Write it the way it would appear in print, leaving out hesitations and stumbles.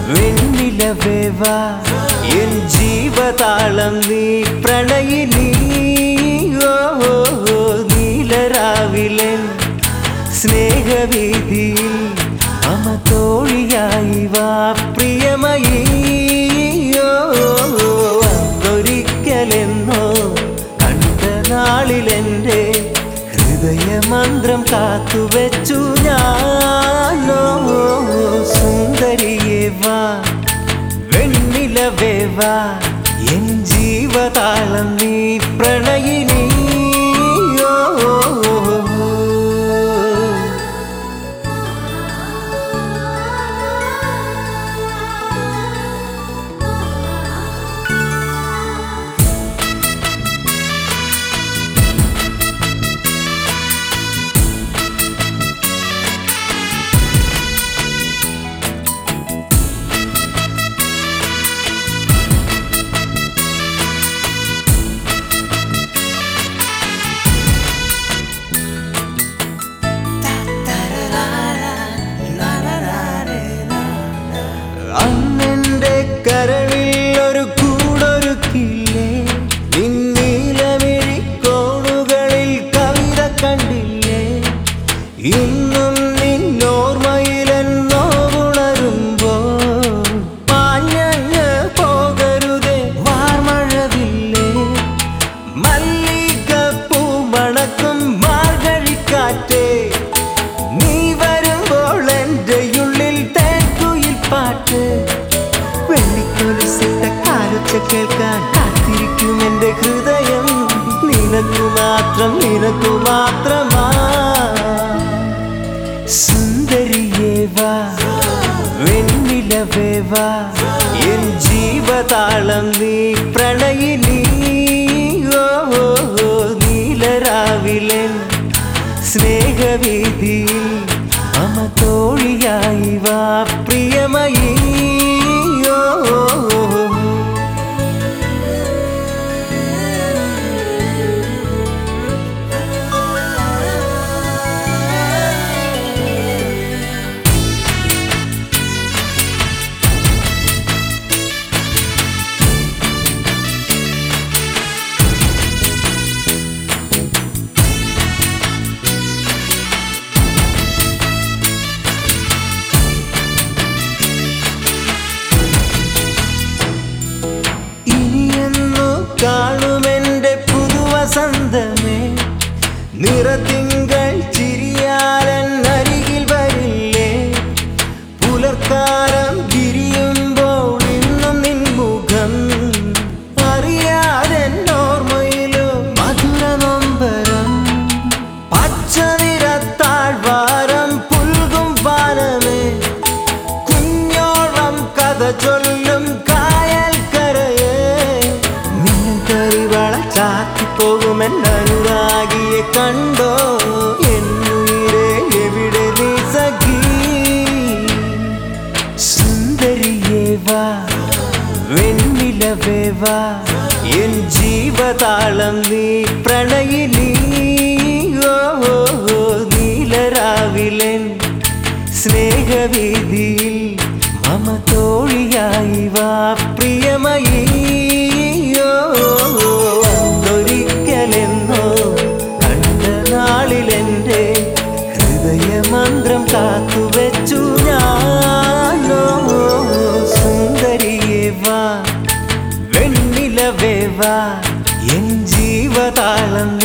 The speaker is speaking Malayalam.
വെണ്ണിലവേവാ എൻ ജീവതാളം നീ പ്രണയിനി നീലരാവിലൻ സ്നേഹവീതിയിൽ അമതോഴിയായി വാ പ്രിയമയീ ഒരിക്കലെന്നോ കണ്ട നാളിലെൻ്റെ ഹൃദയമന്ത്രം കാത്തുവെച്ചു ഞാനോ സുന്ദരിയേ വാ വെണ്ണിലവേ വാ എൻ ജീവതാളം നീ പ്രണയിനി അന്നെൻ്റെ കരളിൽ ഒരു കൂടൊരുക്കില്ലേ നിന്നീലമിഴി കോണുകളിൽ കവിത കണ്ടില്ലേ ഇന്നും നിന്നോർമ്മയിലെന്നോ ഉണരുമ്പോൾ പാഞ്ഞങ്ങ് പോകരുതേ വാർമഴവില്ലേ മല്ലികപ്പൂ മണക്കും മാർഗഴിക്കാറ്റേ നീ വരുമ്പോൾ എൻ്റെ ഉള്ളിൽ തേൻകുയിൽ പാട്ട് വെള്ളിക്കൊലുസിട്ട കാലൊച്ച കേൾക്കാൻ കാത്തിരിക്കും എൻ്റെ ഹൃദയം നിനക്കു മാത്രമാ സുന്ദരിയേ വാ വെണ്ണിലവേ വാ എൻ ജീവതാളം നീ പ്രണയിനി നീലരാവിലൻ സ്നേഹവീതിയിൽ അമതോഴിയായി വാ പ്രിയമയീ കാണുമെൻ്റെ പുതുവസന്തമേ നിറത്തിങ്കൾ ചിരിയാലൻ അരികിൽ വരില്ലേ പുലർക്കാലം തിരിയുമ്പോൾ ഇന്നും നിൻ മുഖം അറിയാതെ ഓർമ്മയിലോ മധുര നൊമ്പരം പച്ച നിറത്താഴ്വാരം പുൽകും വാനമേ കുഞ്ഞോളം കഥ ചൊല്ലും പോകുമെന്നനുരാഗിയെ കണ്ടോ എന്നുയിരേ എവിടെ നീ സഖി സുന്ദരിയേ വാ വെണ്ണിലവേ വാ എൻ ജീവതാളം നീ പ്രണയിനി നീലരാവിലൻ സ്നേഹവീതിയിൽ അമതോഴിയായി വാ പ്രിയമയീ ഒരിക്കലെന്നോ കണ്ട നാളിലെൻ്റെ ഹൃദയമന്ത്രം കാത്തുവെച്ചു ഞാനോ സുന്ദരിയേ വാ വെണ്ണിലവേ വാ എൻ ജീവതാളം